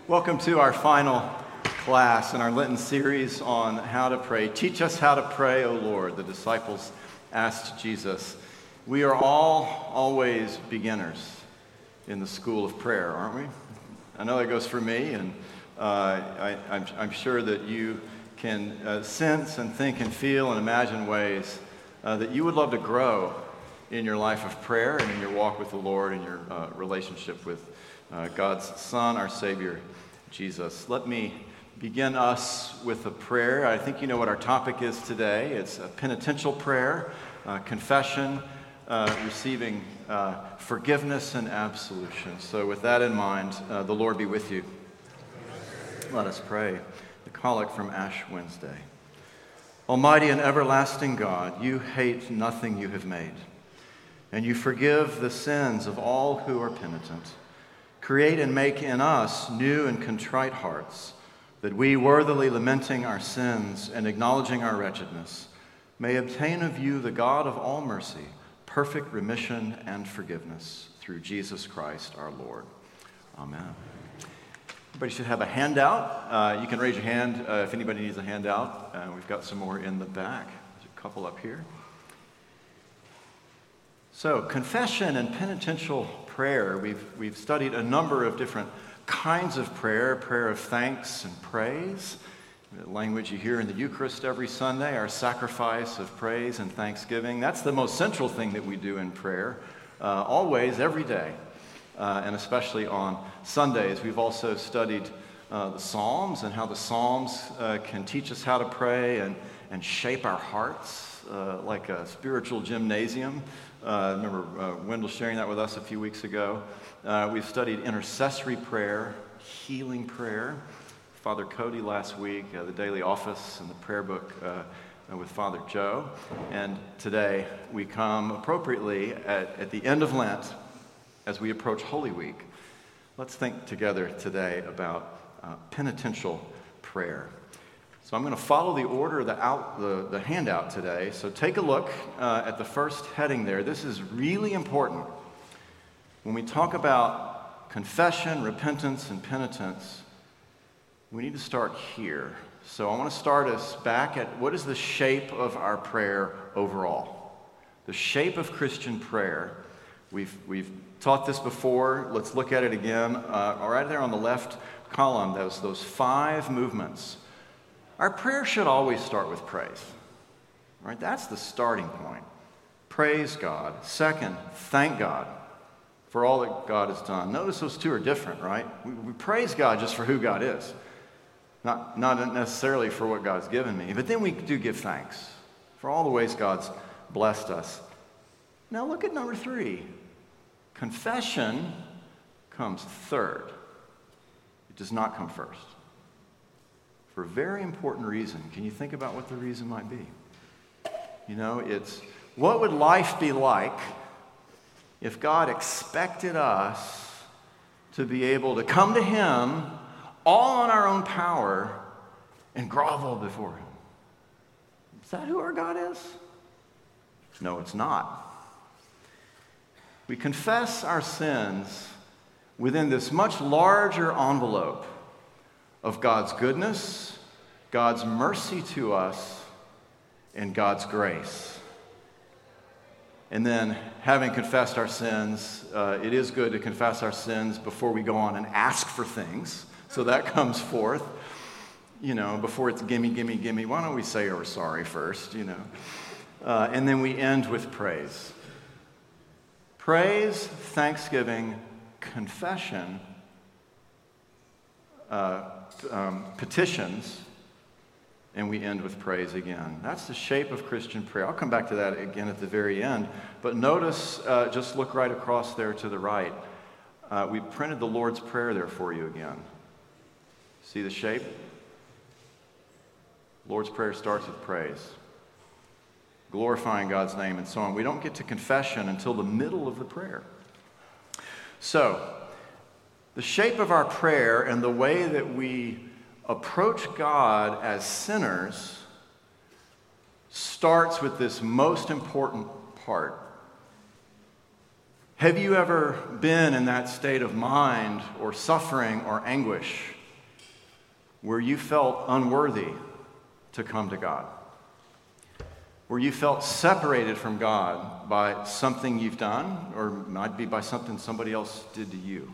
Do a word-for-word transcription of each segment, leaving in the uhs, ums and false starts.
Welcome to our final class in our Lenten series on how to pray. Teach us how to pray, O Lord, the disciples asked Jesus. We are all always beginners in the school of prayer, aren't we? I know that goes for me, and uh, I, I'm, I'm sure that you can uh, sense and think and feel and imagine ways uh, that you would love to grow in your life of prayer and in your walk with the Lord and your uh, relationship with uh, God's Son, our Savior, Jesus. Let me begin us with a prayer. I think you know what our topic is today. It's a penitential prayer, uh, confession, uh, receiving uh, forgiveness and absolution. So with that in mind, uh, the Lord be with you. Let us pray. The collect from Ash Wednesday. Almighty and everlasting God, you hate nothing you have made, and you forgive the sins of all who are penitent. Create and make in us new and contrite hearts, that we, worthily lamenting our sins and acknowledging our wretchedness, may obtain of you, the God of all mercy, perfect remission and forgiveness through Jesus Christ our Lord. Amen. Everybody should have a handout. Uh, you can raise your hand uh, if anybody needs a handout. Uh, we've got some more in the back. There's a couple up here. So, confession and penitential prayer. We've, we've studied a number of different kinds of prayer, prayer of thanks and praise, the language you hear in the Eucharist every Sunday, our sacrifice of praise and thanksgiving. That's the most central thing that we do in prayer, uh, always, every day, uh, and especially on Sundays. We've also studied uh, the Psalms and how the Psalms uh, can teach us how to pray and, and shape our hearts uh, like a spiritual gymnasium. Uh, I remember uh, Wendell sharing that with us a few weeks ago. Uh, we've studied intercessory prayer, healing prayer. Father Cody last week, uh, the daily office and the prayer book uh, with Father Joe. And today we come appropriately at, at the end of Lent as we approach Holy Week. Let's think together today about uh, penitential prayer. So I'm going to follow the order of the, out, the, the handout today. So take a look uh, at the first heading there. This is really important. When we talk about confession, repentance, and penitence, we need to start here. So I want to start us back at what is the shape of our prayer overall? The shape of Christian prayer. We've, we've taught this before. Let's look at it again. Uh, right there on the left column, those, those five movements. Our prayer should always start with praise, right? That's the starting point. Praise God. Second, thank God for all that God has done. Notice those two are different, right? We, we praise God just for who God is, not, not necessarily for what God's given me. But then we do give thanks for all the ways God's blessed us. Now look at number three. Confession comes third. It does not come first. For a very important reason. Can you think about what the reason might be? You know, it's what would life be like if God expected us to be able to come to Him all on our own power and grovel before Him? Is that who our God is? No, it's not. We confess our sins within this much larger envelope of God's goodness, God's mercy to us, and God's grace. And then, having confessed our sins, uh, it is good to confess our sins before we go on and ask for things. So that comes forth, you know, before it's gimme, gimme, gimme. Why don't we say we're sorry first, you know? Uh, and then we end with praise. Praise, thanksgiving, confession, uh, Um, petitions, and we end with praise again. That's the shape of Christian prayer. I'll come back to that again at the very end. But notice, uh, just look right across there to the right. Uh, we printed the Lord's Prayer there for you again. See the shape? Lord's Prayer starts with praise, glorifying God's name and so on. We don't get to confession until the middle of the prayer. So, the shape of our prayer and the way that we approach God as sinners starts with this most important part. Have you ever been in that state of mind or suffering or anguish where you felt unworthy to come to God, where you felt separated from God by something you've done, or might be by something somebody else did to you.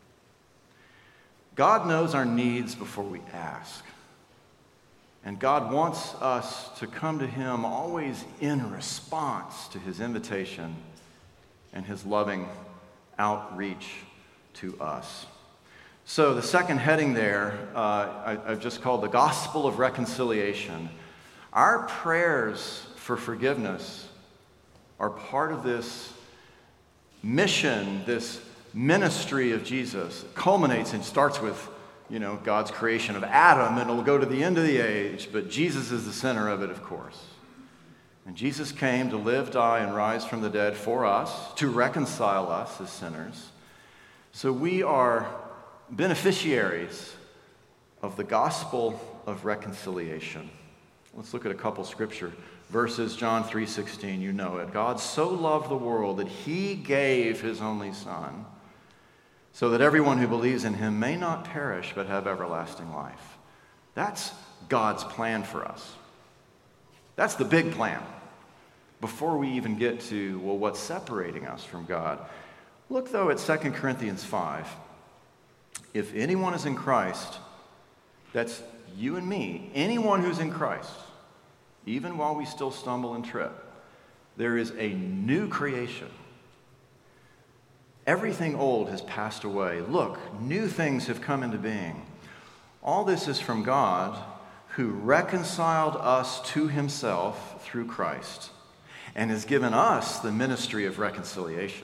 God knows our needs before we ask. And God wants us to come to him always in response to his invitation and his loving outreach to us. So the second heading there, uh, I, I've just called the Gospel of Reconciliation. Our prayers for forgiveness are part of this mission, this ministry of Jesus. It culminates and starts with, you know, God's creation of Adam, and it'll go to the end of the age, but Jesus is the center of it, of course. And Jesus came to live, die, and rise from the dead for us, to reconcile us as sinners. So we are beneficiaries of the gospel of reconciliation. Let's look at a couple scripture verses. John three sixteen, you know it. God so loved the world that he gave his only Son, so that everyone who believes in him may not perish but have everlasting life. That's God's plan for us. That's the big plan. Before we even get to, well, what's separating us from God. Look, though, at Second Corinthians five. If anyone is in Christ, that's you and me, anyone who's in Christ, even while we still stumble and trip, there is a new creation. Everything old has passed away. Look, new things have come into being. All this is from God, who reconciled us to himself through Christ and has given us the ministry of reconciliation.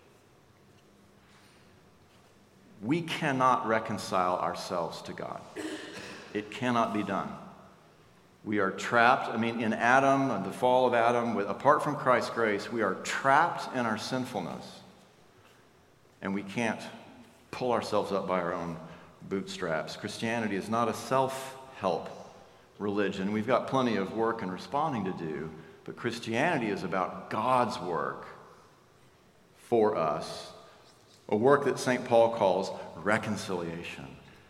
We cannot reconcile ourselves to God. It cannot be done. We are trapped. I mean, in Adam, the fall of Adam, with, apart from Christ's grace, we are trapped in our sinfulness. And we can't pull ourselves up by our own bootstraps. Christianity is not a self-help religion. We've got plenty of work and responding to do, but Christianity is about God's work for us. A work that Saint Paul calls reconciliation.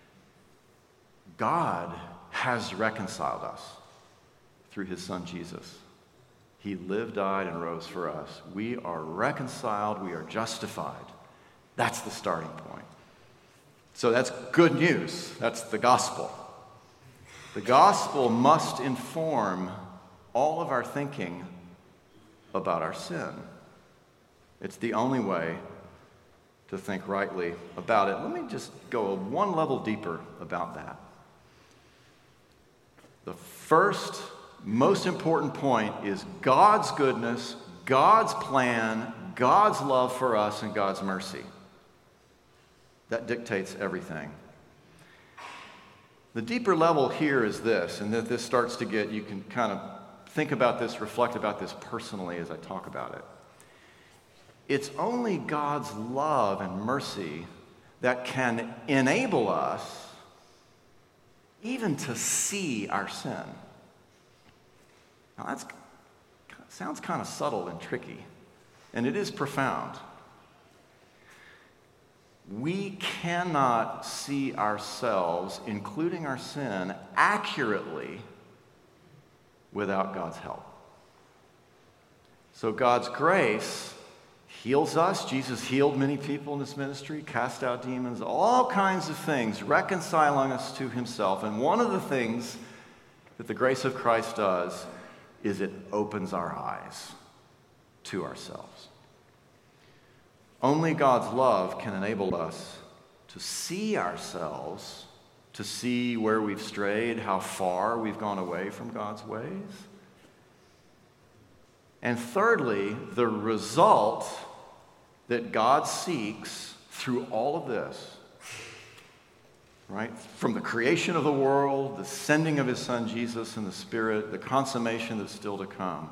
God has reconciled us through his Son Jesus. He lived, died, and rose for us. We are reconciled. We are justified. That's the starting point. So that's good news. That's the gospel. The gospel must inform all of our thinking about our sin. It's the only way to think rightly about it. Let me just go one level deeper about that. The first, most important point is God's goodness, God's plan, God's love for us, and God's mercy. That dictates everything. The deeper level here is this, and that this starts to get, you can kind of think about this, reflect about this personally as I talk about it. It's only God's love and mercy that can enable us even to see our sin. Now that sounds kind of subtle and tricky, and it is profound. We cannot see ourselves, including our sin, accurately without God's help. So God's grace heals us. Jesus healed many people in his ministry, cast out demons, all kinds of things, reconciling us to himself. And one of the things that the grace of Christ does is it opens our eyes to ourselves. Only God's love can enable us to see ourselves, to see where we've strayed, how far we've gone away from God's ways. And thirdly, the result that God seeks through all of this, right? From the creation of the world, the sending of his Son Jesus and the Spirit, the consummation that's still to come.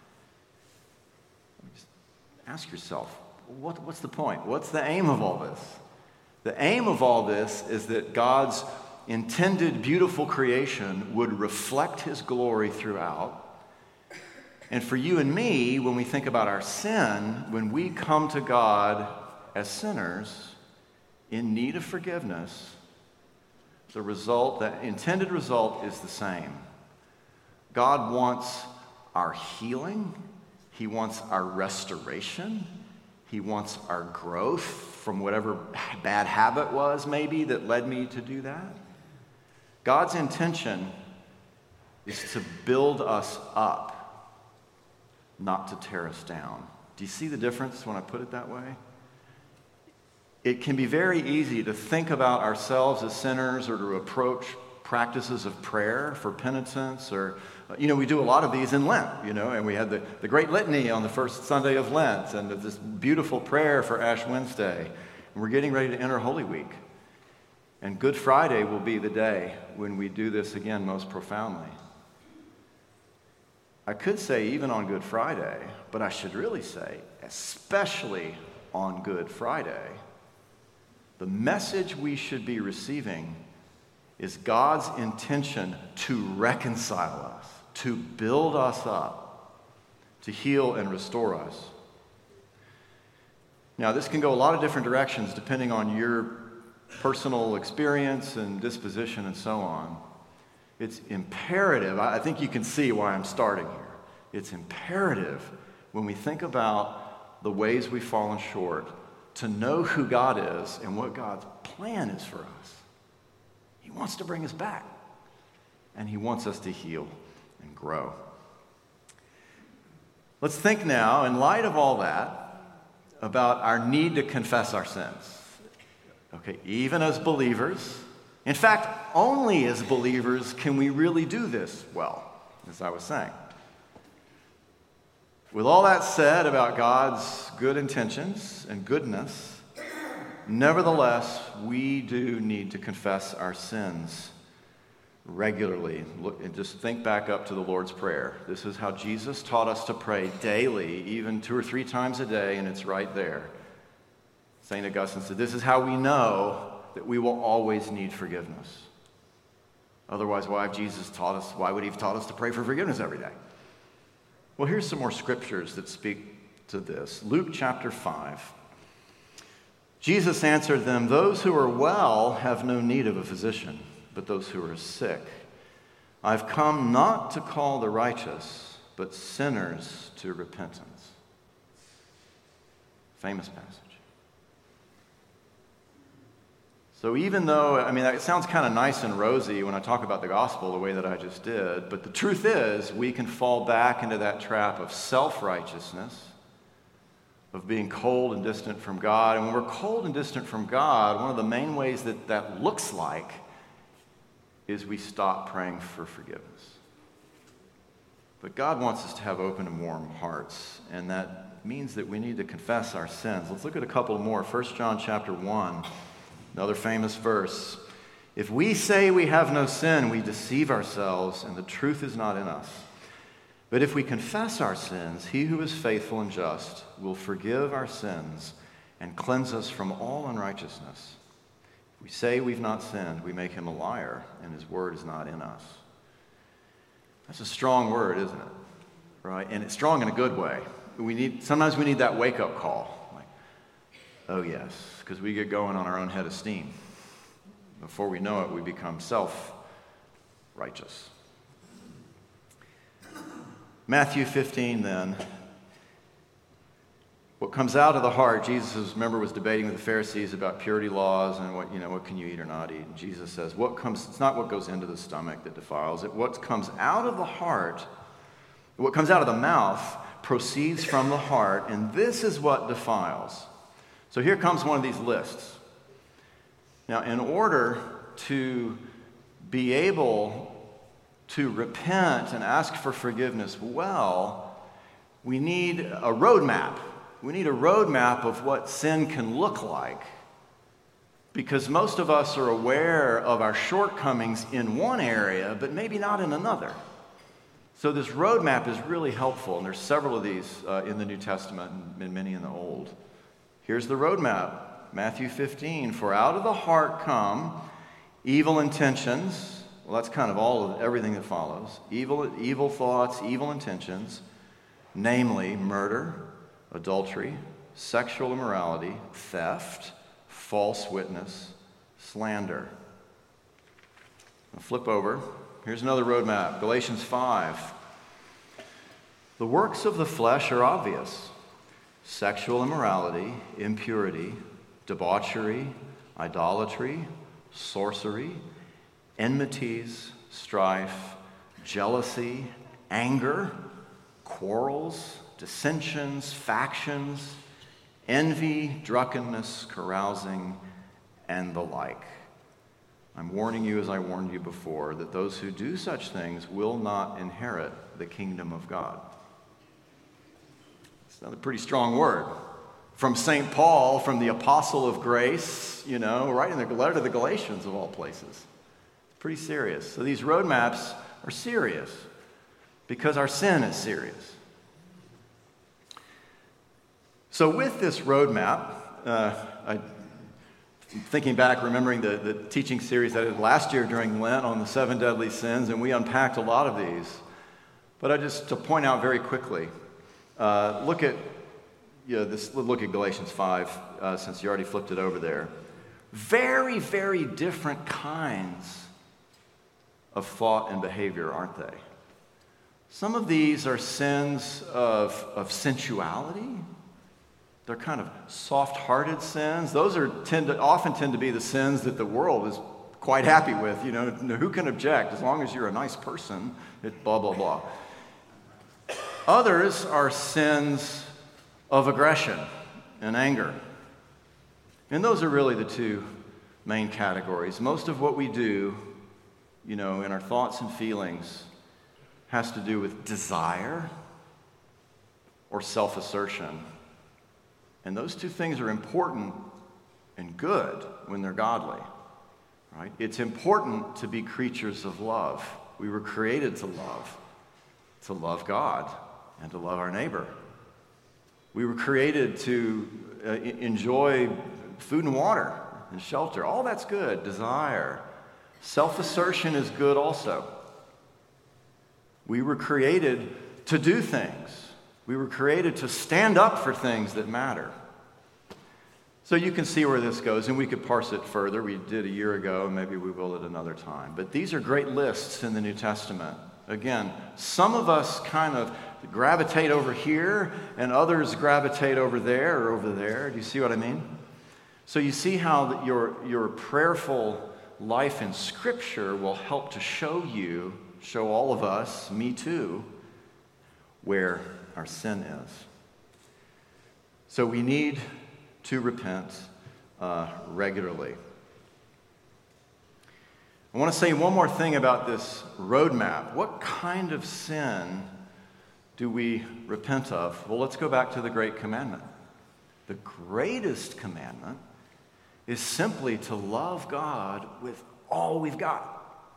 Just ask yourself, what, what's the point? What's the aim of all this? The aim of all this is that God's intended beautiful creation would reflect his glory throughout. And for you and me, when we think about our sin, when we come to God as sinners in need of forgiveness, the result, the intended result is the same. God wants our healing. He wants our restoration. He wants our growth from whatever bad habit was maybe that led me to do that. God's intention is to build us up, not to tear us down. Do you see the difference when I put it that way? It can be very easy to think about ourselves as sinners or to approach practices of prayer for penitence or, you know, we do a lot of these in Lent, you know, and we had the, the great litany on the first Sunday of Lent and this beautiful prayer for Ash Wednesday. And we're getting ready to enter Holy Week. And Good Friday will be the day when we do this again most profoundly. I could say even on Good Friday, but I should really say especially on Good Friday, the message we should be receiving is God's intention to reconcile us, to build us up, to heal and restore us. Now, this can go a lot of different directions depending on your personal experience and disposition and so on. It's imperative, I think you can see why I'm starting here. It's imperative when we think about the ways we've fallen short to know who God is and what God's plan is for us. He wants to bring us back, and he wants us to heal and grow. Let's think now, in light of all that, about our need to confess our sins. Okay, even as believers, in fact, only as believers can we really do this well, as I was saying. With all that said about God's good intentions and goodness, nevertheless, we do need to confess our sins regularly. Look, and just think back up to the Lord's Prayer. This is how Jesus taught us to pray daily, even two or three times a day, and it's right there. Saint Augustine said, this is how we know that we will always need forgiveness. Otherwise, why have Jesus taught us, why would he have taught us to pray for forgiveness every day? Well, here's some more scriptures that speak to this. Luke chapter five. Jesus answered them, those who are well have no need of a physician, but those who are sick. I've come not to call the righteous, but sinners to repentance. Famous passage. So even though, I mean, it sounds kind of nice and rosy when I talk about the gospel the way that I just did, but the truth is we can fall back into that trap of self-righteousness, of being cold and distant from God. And when we're cold and distant from God, one of the main ways that that looks like is we stop praying for forgiveness. But God wants us to have open and warm hearts, and that means that we need to confess our sins. Let's look at a couple more. First John chapter one. Another famous verse. If we say we have no sin, we deceive ourselves, and the truth is not in us. But if we confess our sins, he who is faithful and just will forgive our sins and cleanse us from all unrighteousness. If we say we've not sinned, we make him a liar, and his word is not in us. That's a strong word, isn't it? Right? And it's strong in a good way. We need sometimes we need that wake-up call. Oh, yes, because we get going on our own head of steam. Before we know it, we become self-righteous. Matthew fifteen, then. What comes out of the heart, Jesus, remember, was debating with the Pharisees about purity laws and what, you know, what can you eat or not eat. And Jesus says, what comes, it's not what goes into the stomach that defiles it. What comes out of the heart, what comes out of the mouth proceeds from the heart, and this is what defiles. So here comes one of these lists. Now, in order to be able to repent and ask for forgiveness well, we need a roadmap. We need a roadmap of what sin can look like. Because most of us are aware of our shortcomings in one area, but maybe not in another. So this roadmap is really helpful, and there's several of these uh, in the New Testament and many in the Old. Here's the roadmap, Matthew fifteen. For out of the heart come evil intentions. Well, that's kind of all of everything that follows. Evil, evil thoughts, evil intentions, namely murder, adultery, sexual immorality, theft, false witness, slander. I'll flip over. Here's another roadmap, Galatians five. The works of the flesh are obvious: sexual immorality, impurity, debauchery, idolatry, sorcery, enmities, strife, jealousy, anger, quarrels, dissensions, factions, envy, drunkenness, carousing, and the like. I'm warning you, as I warned you before, that those who do such things will not inherit the kingdom of God. It's another pretty strong word. From Saint Paul, from the apostle of grace, you know, right in the letter to the Galatians of all places. Pretty serious. So these roadmaps are serious because our sin is serious. So with this roadmap, uh, I, thinking back, remembering the, the teaching series that I did last year during Lent on the seven deadly sins, and we unpacked a lot of these. But I just to point out very quickly, uh, look at you know, this. Look at Galatians five, uh, since you already flipped it over there. Very, very different kinds of thought and behavior, aren't they? Some of these are sins of, of sensuality. They're kind of soft-hearted sins. Those are tend to, often tend to be the sins that the world is quite happy with. You know, who can object as long as you're a nice person? It blah blah blah. Others are sins of aggression and anger, and those are really the two main categories. Most of what we do, you know, in our thoughts and feelings, has to do with desire or self-assertion. And those two things are important and good when they're godly, right? It's important to be creatures of love. We were created to love, to love God and to love our neighbor. We were created to uh, enjoy food and water and shelter. All that's good. Desire. Self-assertion is good also. We were created to do things. We were created to stand up for things that matter. So you can see where this goes, and we could parse it further. We did a year ago, and maybe we will at another time. But these are great lists in the New Testament. Again, some of us kind of gravitate over here, and others gravitate over there or over there. Do you see what I mean? So you see how your, your prayerful life in Scripture will help to show you, show all of us, me too, where our sin is. So we need to repent uh, regularly. I want to say one more thing about this roadmap. What kind of sin do we repent of? Well, let's go back to the Great Commandment. The greatest commandment is simply to love God with all we've got.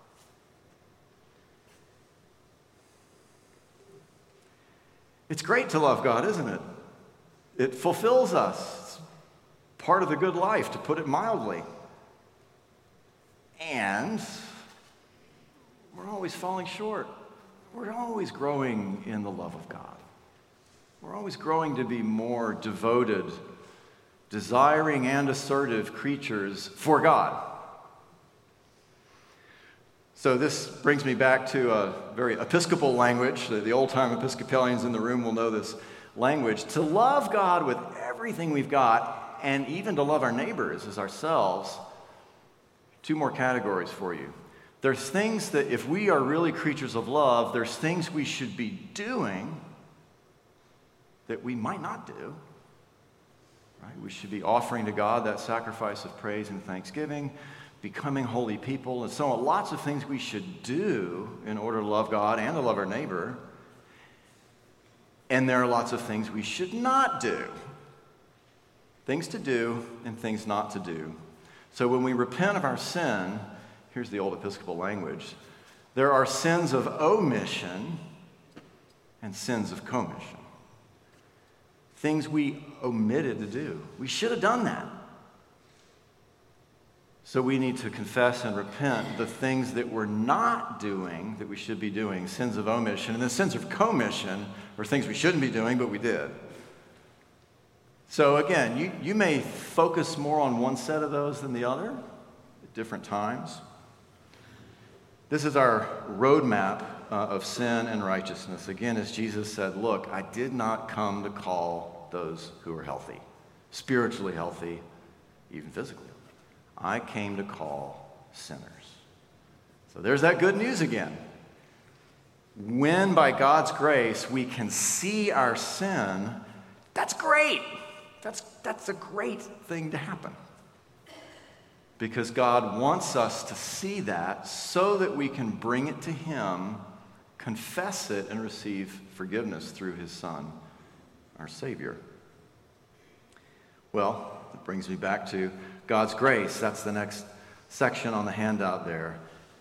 It's great to love God, isn't it? It fulfills us. It's part of the good life, to put it mildly. And we're always falling short. We're always growing in the love of God. We're always growing to be more devoted, desiring and assertive creatures for God. So this brings me back to a very Episcopal language. The old-time Episcopalians in the room will know this language. To love God with everything we've got, and even to love our neighbors as ourselves, two more categories for you. There's things that if we are really creatures of love, there's things we should be doing that we might not do. Right? We should be offering to God that sacrifice of praise and thanksgiving, becoming holy people, and so on. Lots of things we should do in order to love God and to love our neighbor. And there are lots of things we should not do. Things to do and things not to do. So when we repent of our sin, here's the old Episcopal language, there are sins of omission and sins of commission. Things we omitted to do. We should have done that. So we need to confess and repent the things that we're not doing that we should be doing, sins of omission. And the sins of commission are things we shouldn't be doing, but we did. So again, you, you may focus more on one set of those than the other at different times. This is our roadmap uh, of sin and righteousness. Again, as Jesus said, look, I did not come to call those who are healthy, spiritually healthy, even physically. I came to call sinners. So there's that good news again. When by God's grace we can see our sin, that's great. That's, that's a great thing to happen. Because God wants us to see that so that we can bring it to Him, confess it, and receive forgiveness through His Son, our Savior. Well, it brings me back to God's grace. That's the next section on the handout there.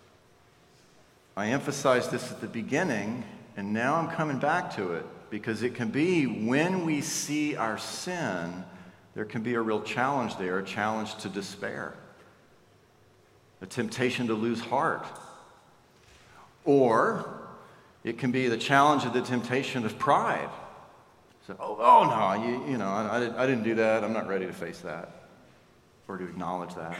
I emphasized this at the beginning, and now I'm coming back to it, because it can be when we see our sin, there can be a real challenge there, a challenge to despair, a temptation to lose heart. Or it can be the challenge of the temptation of pride. So, oh, oh no, you, you know, I, I, I didn't do that. I'm not ready to face that or to acknowledge that.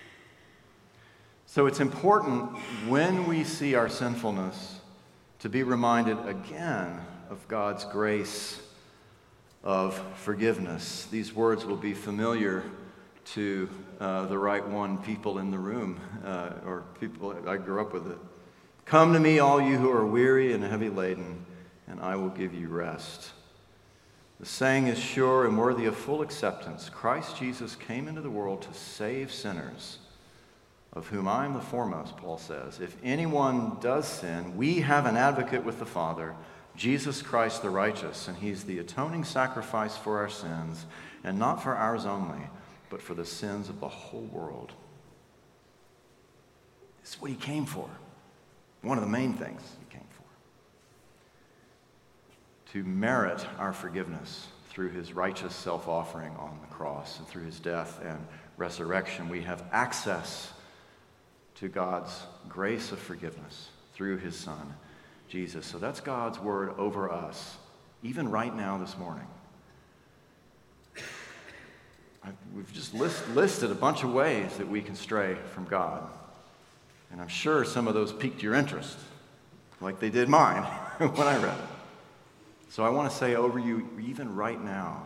So it's important when we see our sinfulness to be reminded again of God's grace of forgiveness. These words will be familiar to uh, the right one people in the room, uh, or people I grew up with it. Come to me, all you who are weary and heavy laden, and I will give you rest. The saying is sure and worthy of full acceptance. Christ Jesus came into the world to save sinners, of whom I am the foremost, Paul says. If anyone does sin, we have an advocate with the Father, Jesus Christ the righteous, and He's the atoning sacrifice for our sins, and not for ours only, but for the sins of the whole world. This is what He came for. One of the main things He came for. To merit our forgiveness through His righteous self-offering on the cross, and through His death and resurrection, we have access to God's grace of forgiveness through His Son, Jesus. So that's God's word over us, even right now this morning. We've just list, listed a bunch of ways that we can stray from God. And I'm sure some of those piqued your interest, like they did mine when I read it. So I want to say over you, even right now,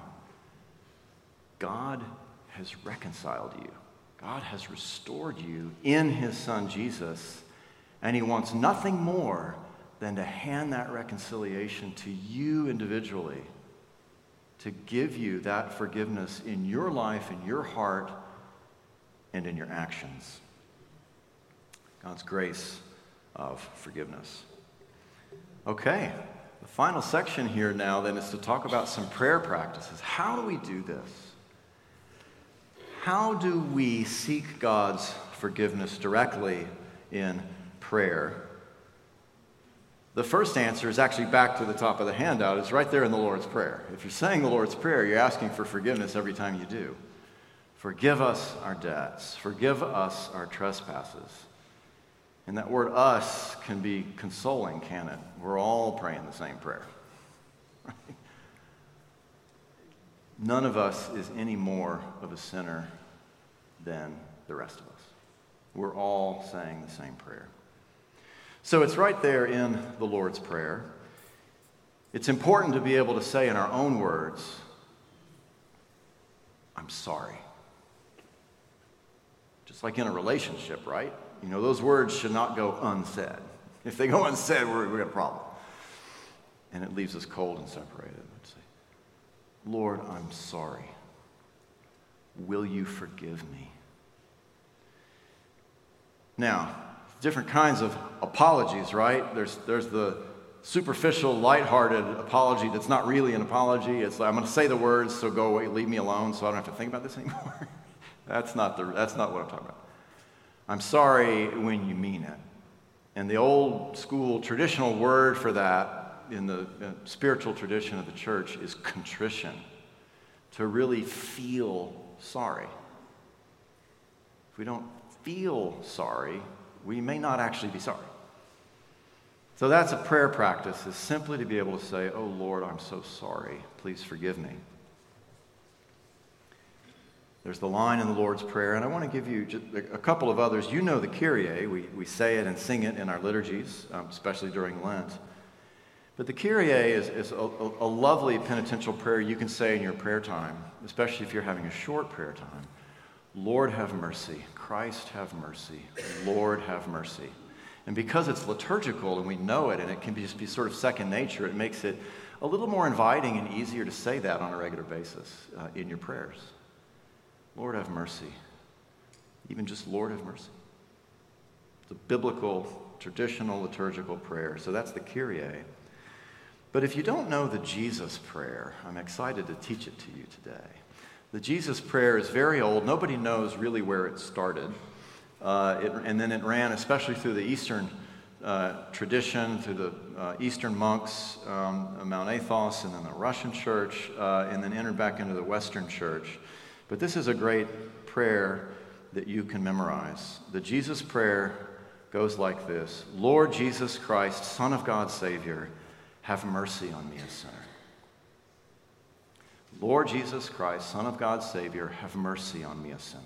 God has reconciled you. God has restored you in His Son Jesus, and He wants nothing more than to hand that reconciliation to you individually, to give you that forgiveness in your life, in your heart, and in your actions. God's grace of forgiveness. Okay, the final section here now then is to talk about some prayer practices. How do we do this? How do we seek God's forgiveness directly in prayer? The first answer is actually back to the top of the handout. It's right there in the Lord's Prayer. If you're saying the Lord's Prayer, you're asking for forgiveness every time you do. Forgive us our debts. Forgive us our trespasses. And that word us can be consoling, can it? We're all praying the same prayer. Right? None of us is any more of a sinner than the rest of us. We're all saying the same prayer. So it's right there in the Lord's Prayer. It's important to be able to say in our own words, I'm sorry. Just like in a relationship, right? You know, those words should not go unsaid. If they go unsaid, we're, we've got a problem. And it leaves us cold and separated. I'd say, Lord, I'm sorry. Will you forgive me? Now, different kinds of apologies, right? There's there's the superficial, lighthearted apology that's not really an apology. It's like, I'm going to say the words, so go away, leave me alone, so I don't have to think about this anymore. that's not the that's not what I'm talking about. I'm sorry when you mean it. And the old school traditional word for that in the uh, spiritual tradition of the church is contrition. To really feel sorry. If we don't feel sorry, we may not actually be sorry. So that's a prayer practice, is simply to be able to say, oh Lord, I'm so sorry. Please forgive me. There's the line in the Lord's Prayer, and I want to give you just a couple of others. You know the Kyrie. We, we say it and sing it in our liturgies, um, especially during Lent. But the Kyrie is, is a, a lovely penitential prayer you can say in your prayer time, especially if you're having a short prayer time. Lord, have mercy. Christ, have mercy. Lord, have mercy. And because it's liturgical and we know it and it can be just be sort of second nature, it makes it a little more inviting and easier to say that on a regular basis uh, in your prayers. Lord, have mercy. Even just Lord, have mercy. It's a biblical, traditional, liturgical prayer. So that's the Kyrie. But if you don't know the Jesus prayer, I'm excited to teach it to you today. The Jesus prayer is very old. Nobody knows really where it started. Uh, it, and then it ran, especially through the Eastern uh, tradition, through the uh, Eastern monks, um, Mount Athos, and then the Russian church, uh, and then entered back into the Western church. But this is a great prayer that you can memorize. The Jesus prayer goes like this: Lord Jesus Christ, Son of God, Savior, have mercy on me, a sinner. Lord Jesus Christ, Son of God, Savior, have mercy on me, a sinner.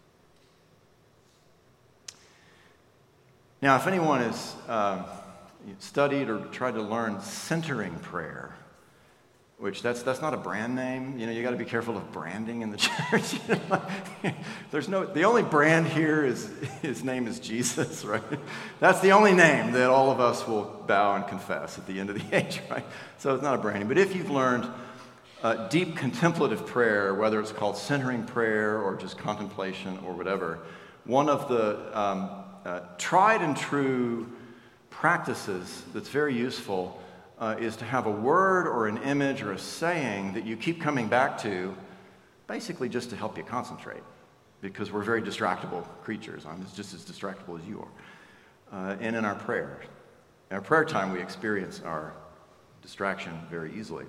Now, if anyone has uh, studied or tried to learn centering prayer, which that's that's not a brand name, you know, you got to be careful of branding in the church. You know? There's no, the only brand here is his name is Jesus, right? That's the only name that all of us will bow and confess at the end of the age, right? So it's not a branding. But if you've learned uh, deep contemplative prayer, whether it's called centering prayer or just contemplation or whatever, one of the um, uh, tried and true practices that's very useful Uh, is to have a word or an image or a saying that you keep coming back to, basically just to help you concentrate, because we're very distractible creatures. I'm just as distractible as you are. Uh, and in our prayer, in our prayer time, we experience our distraction very easily.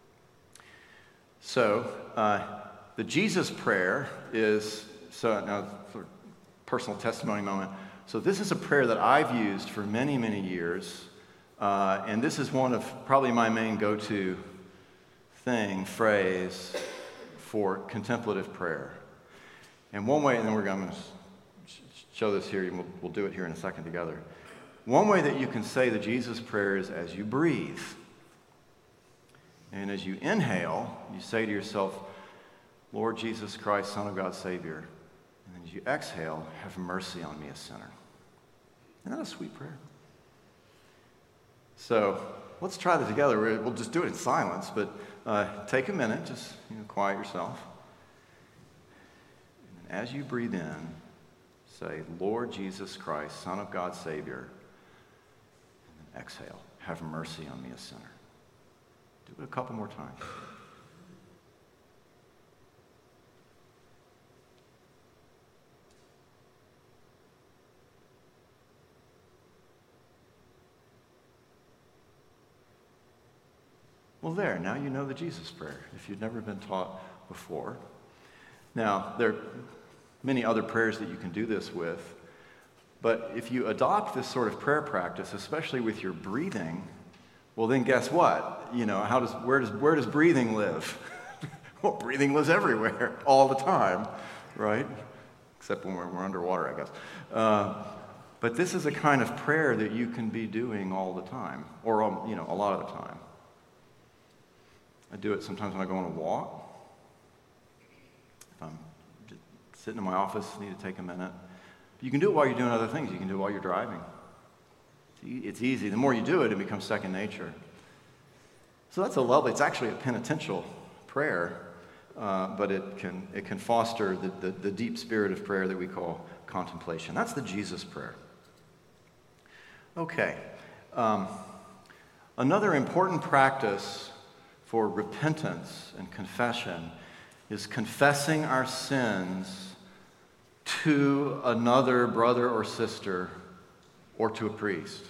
So, uh, the Jesus prayer is, so now for personal testimony moment. So this is a prayer that I've used for many, many years. Uh, and this is one of probably my main go-to thing, phrase for contemplative prayer. And one way, and then we're going to show this here, and we'll, we'll do it here in a second together. One way that you can say the Jesus prayer is as you breathe. And as you inhale, you say to yourself, Lord Jesus Christ, Son of God, Savior. And then as you exhale, have mercy on me, a sinner. Isn't that a sweet prayer? So let's try that together. We'll just do it in silence, but uh, take a minute, just you know, quiet yourself. And as you breathe in, say, Lord Jesus Christ, Son of God, Savior. And then exhale, have mercy on me, a sinner. Do it a couple more times. Well, there, now you know the Jesus prayer, if you've never been taught before. Now, there are many other prayers that you can do this with, but if you adopt this sort of prayer practice, especially with your breathing, well, then guess what? You know, how does where does where does breathing live? Well, breathing lives everywhere, all the time, right? Except when we're, we're underwater, I guess. Uh, but this is a kind of prayer that you can be doing all the time, or um, you know, a lot of the time. I do it sometimes when I go on a walk. If I'm just sitting in my office, need to take a minute. You can do it while you're doing other things. You can do it while you're driving. It's easy. The more you do it, it becomes second nature. So that's a lovely, it's actually a penitential prayer, uh, but it can it can foster the, the, the deep spirit of prayer that we call contemplation. That's the Jesus prayer. Okay. Um, another important practice for repentance and confession is confessing our sins to another brother or sister or to a priest.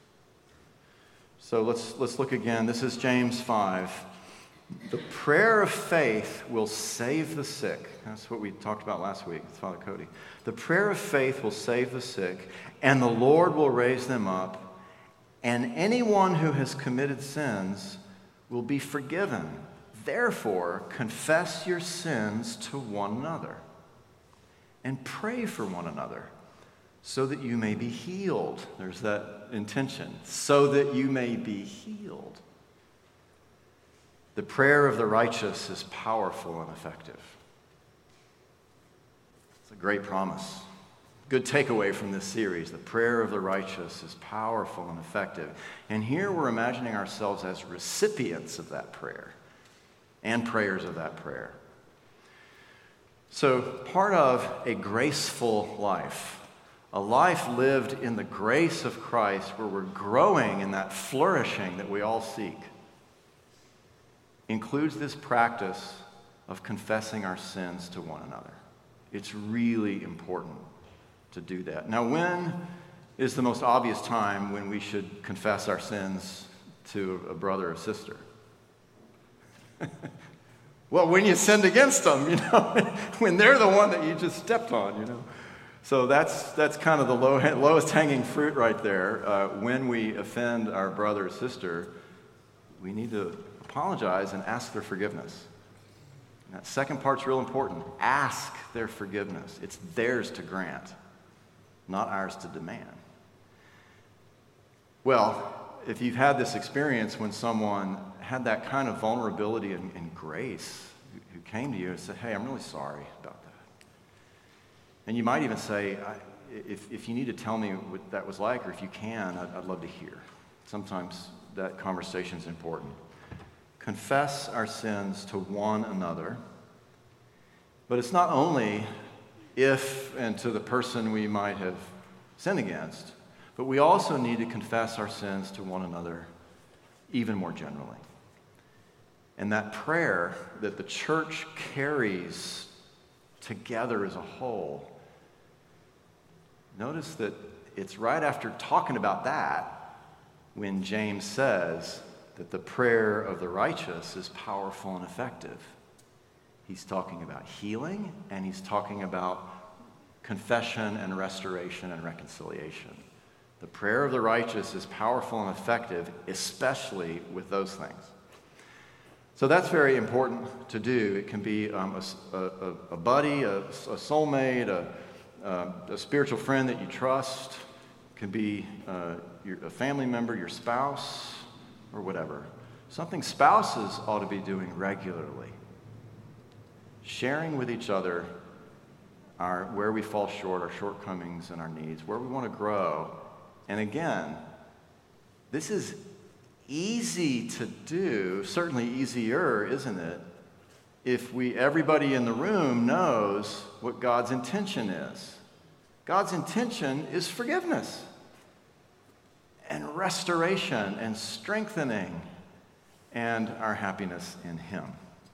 So let's let's look again. This is James five. The prayer of faith will save the sick. That's what we talked about last week with Father Cody. The prayer of faith will save the sick, and the Lord will raise them up, and anyone who has committed sins will be forgiven. Therefore, confess your sins to one another and pray for one another so that you may be healed. There's that intention. So that you may be healed. The prayer of the righteous is powerful and effective. It's a great promise. Good takeaway from this series. The prayer of the righteous is powerful and effective. And here we're imagining ourselves as recipients of that prayer and prayers of that prayer. So part of a graceful life, a life lived in the grace of Christ where we're growing in that flourishing that we all seek, includes this practice of confessing our sins to one another. It's really important to do that. Now, when is the most obvious time when we should confess our sins to a brother or sister? Well, when you sinned against them, you know, when they're the one that you just stepped on, you know. So that's that's kind of the low, lowest hanging fruit right there. Uh, when we offend our brother or sister, we need to apologize and ask their forgiveness. And that second part's real important. Ask their forgiveness. It's theirs to grant, not ours to demand. Well, if you've had this experience when someone had that kind of vulnerability and, and grace, who, who came to you and said, hey, I'm really sorry about that. And you might even say, I, if, if you need to tell me what that was like, or if you can, I'd, I'd love to hear. Sometimes that conversation is important. Confess our sins to one another. But it's not only if and to the person we might have sinned against, but we also need to confess our sins to one another even more generally. And that prayer that the church carries together as a whole, notice that it's right after talking about that when James says that the prayer of the righteous is powerful and effective. He's talking about healing, and he's talking about confession and restoration and reconciliation. The prayer of the righteous is powerful and effective, especially with those things. So that's very important to do. It can be um, a, a, a buddy, a, a soulmate, a, a, a spiritual friend that you trust. It can be uh, your, a family member, your spouse, or whatever. Something spouses ought to be doing regularly. Sharing with each other our where we fall short, our shortcomings and our needs, where we want to grow. And again, this is easy to do, certainly easier, isn't it, if we everybody in the room knows what God's intention is. God's intention is forgiveness and restoration and strengthening and our happiness in Him.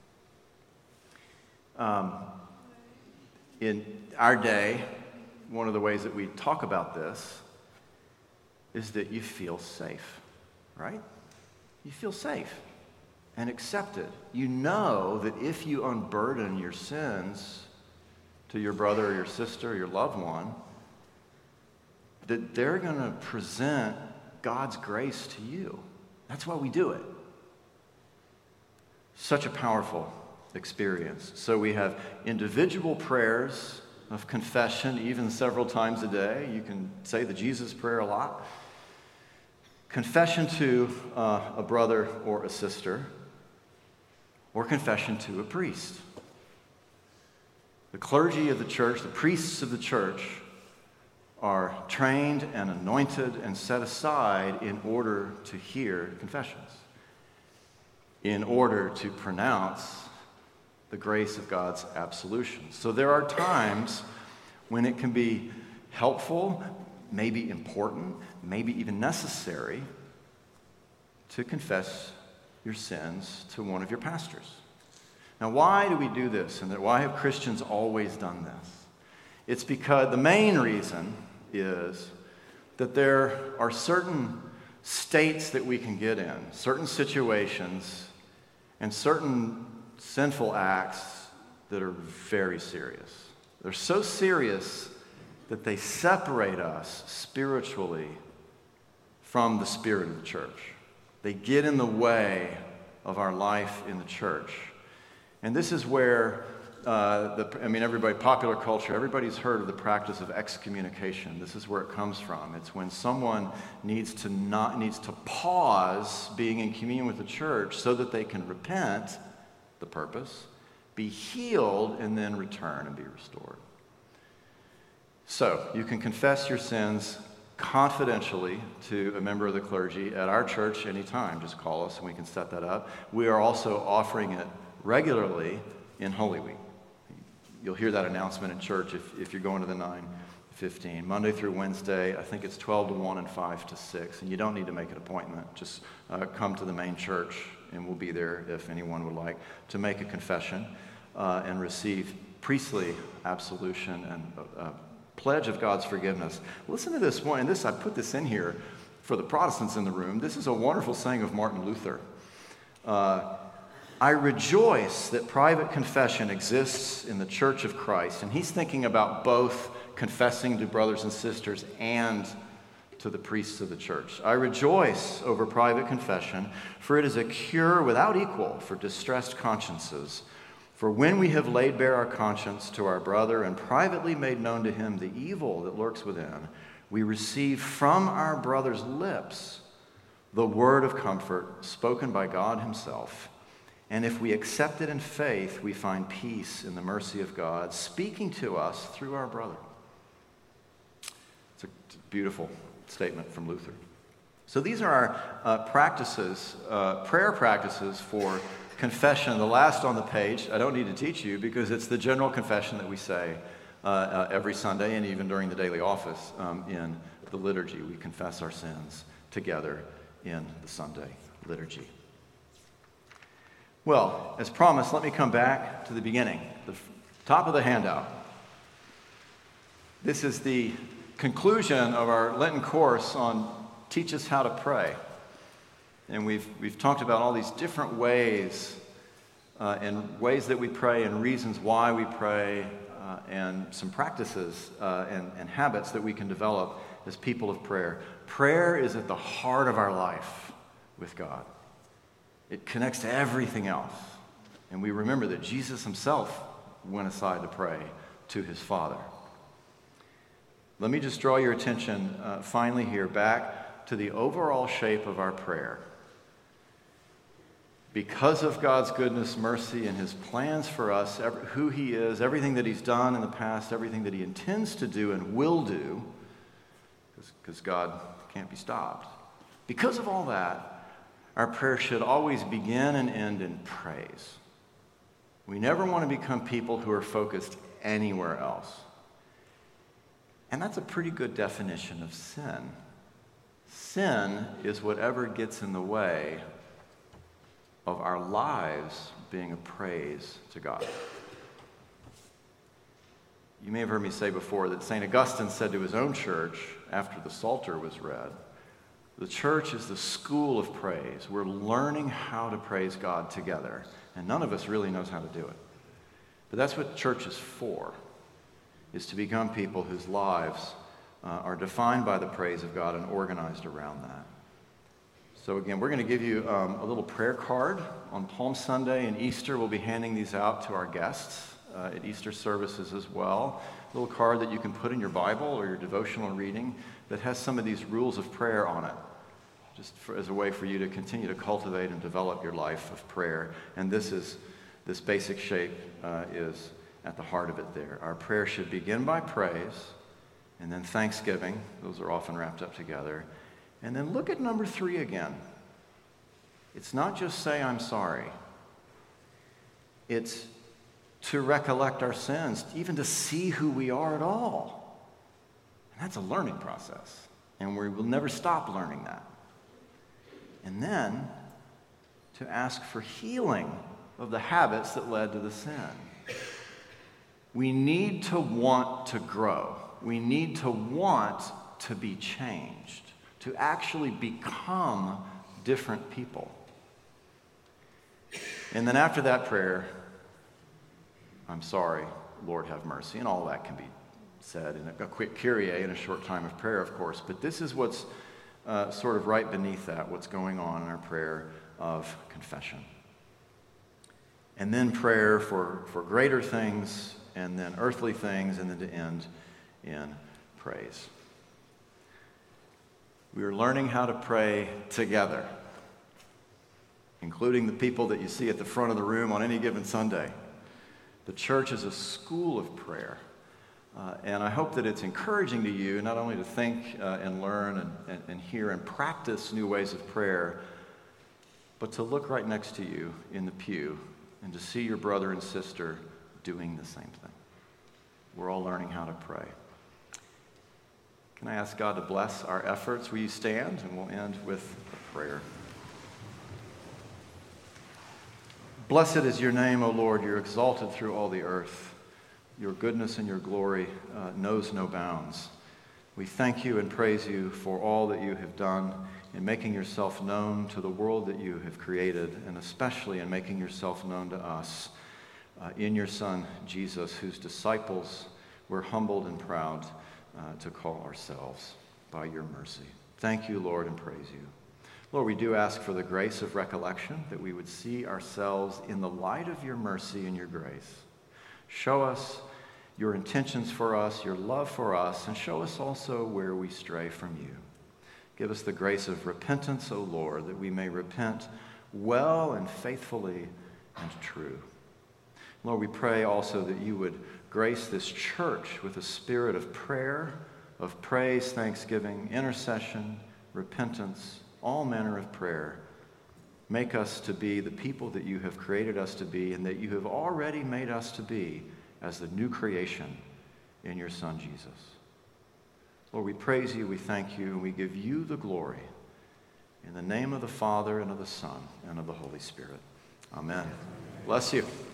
Um, in our day, one of the ways that we talk about this is that you feel safe, right? You feel safe and accepted. You know that if you unburden your sins to your brother or your sister or your loved one, that they're going to present God's grace to you. That's why we do it. Such a powerful experience. So we have individual prayers of confession, even several times a day. You can say the Jesus prayer a lot. Confession to uh, a brother or a sister, or confession to a priest. The clergy of the church, the priests of the church, are trained and anointed and set aside in order to hear confessions, in order to pronounce the grace of God's absolution. So there are times when it can be helpful, maybe important, maybe even necessary to confess your sins to one of your pastors. Now, why do we do this? And why have Christians always done this? It's because the main reason is that there are certain states that we can get in, certain situations, and certain sinful acts that are very serious. They're so serious that they separate us spiritually from the spirit of the church. They get in the way of our life in the church. And this is where uh, the, I mean, everybody, popular culture, everybody's heard of the practice of excommunication. This is where it comes from. It's when someone needs to not needs to pause being in communion with the church so that they can repent, the purpose, be healed, and then return and be restored. So you can confess your sins confidentially to a member of the clergy at our church anytime. Just call us and we can set that up. We are also offering it regularly in Holy Week. You'll hear that announcement in church if, if you're going to the nine fifteen. Monday through Wednesday, I think it's twelve to one and five to six. And you don't need to make an appointment. Just uh, come to the main church and we'll be there if anyone would like to make a confession uh, and receive priestly absolution and uh, pledge of God's forgiveness. Listen to this one, and this, I put this in here for the Protestants in the room. This is a wonderful saying of Martin Luther. Uh, I rejoice that private confession exists in the Church of Christ. And he's thinking about both confessing to brothers and sisters and to the priests of the church. I rejoice over private confession, for it is a cure without equal for distressed consciences. For when we have laid bare our conscience to our brother and privately made known to him the evil that lurks within, we receive from our brother's lips the word of comfort spoken by God himself. And if we accept it in faith, we find peace in the mercy of God, speaking to us through our brother. It's a beautiful statement from Luther. So these are our uh, practices, uh, prayer practices for confession. The last on the page, I don't need to teach you because it's the general confession that we say uh, uh, every Sunday and even during the daily office um, in the liturgy. We confess our sins together in the Sunday liturgy. Well, as promised, let me come back to the beginning, the top of the handout. This is the conclusion of our Lenten course on Teach Us How to Pray. And we've, we've talked about all these different ways uh, and ways that we pray and reasons why we pray uh, and some practices uh, and, and habits that we can develop as people of prayer. Prayer is at the heart of our life with God. It connects to everything else. And we remember that Jesus himself went aside to pray to his Father. Let me just draw your attention uh, finally here back to the overall shape of our prayer. Because of God's goodness, mercy, and his plans for us, every, who he is, everything that he's done in the past, everything that he intends to do and will do, because God can't be stopped. Because of all that, our prayer should always begin and end in praise. We never want to become people who are focused anywhere else. And that's a pretty good definition of sin. Sin is whatever gets in the way of our lives being a praise to God. You may have heard me say before that Saint Augustine said to his own church after the Psalter was read, the church is the school of praise. We're learning how to praise God together, and none of us really knows how to do it. But that's what church is for, is to become people whose lives uh, are defined by the praise of God and organized around that. So again, we're going to give you um, a little prayer card on Palm Sunday and Easter. We'll be handing these out to our guests uh, at Easter services as well. A little card that you can put in your Bible or your devotional reading that has some of these rules of prayer on it, just for, as a way for you to continue to cultivate and develop your life of prayer. And this is this basic shape uh, is at the heart of it there. Our prayer should begin by praise, and then thanksgiving. Those are often wrapped up together. And then look at number three again. It's not just say, I'm sorry. It's to recollect our sins, even to see who we are at all. And that's a learning process. And we will never stop learning that. And then to ask for healing of the habits that led to the sin. We need to want to grow. We need to want to be changed, to actually become different people. And then after that prayer, I'm sorry, Lord have mercy, and all that can be said in a, a quick Kyrie in a short time of prayer, of course. But this is what's uh, sort of right beneath that, what's going on in our prayer of confession. and then prayer for, for greater things, and then earthly things, and then to end in praise. We are learning how to pray together, including the people that you see at the front of the room on any given Sunday. The church is a school of prayer, uh, and I hope that it's encouraging to you not only to think uh, and learn and, and, and hear and practice new ways of prayer, but to look right next to you in the pew and to see your brother and sister doing the same thing. We're all learning how to pray. Can I ask God to bless our efforts? Will you stand, and we'll end with a prayer. Blessed is your name, O Lord. You're exalted through all the earth. Your goodness and your glory uh, knows no bounds. We thank you and praise you for all that you have done in making yourself known to the world that you have created, and especially in making yourself known to us uh, in your Son, Jesus, whose disciples we're humbled and proud uh, to call ourselves by your mercy. Thank you, Lord, and praise you. Lord, we do ask for the grace of recollection, that we would see ourselves in the light of your mercy and your grace. Show us your intentions for us, your love for us, and show us also where we stray from you. Give us the grace of repentance, O Lord, that we may repent well and faithfully and true. Lord, we pray also that you would grace this church with a spirit of prayer, of praise, thanksgiving, intercession, repentance, all manner of prayer. Make us to be the people that you have created us to be, and that you have already made us to be as the new creation in your Son, Jesus. Lord, we praise you, we thank you, and we give you the glory. In the name of the Father, and of the Son, and of the Holy Spirit. Amen. Bless you.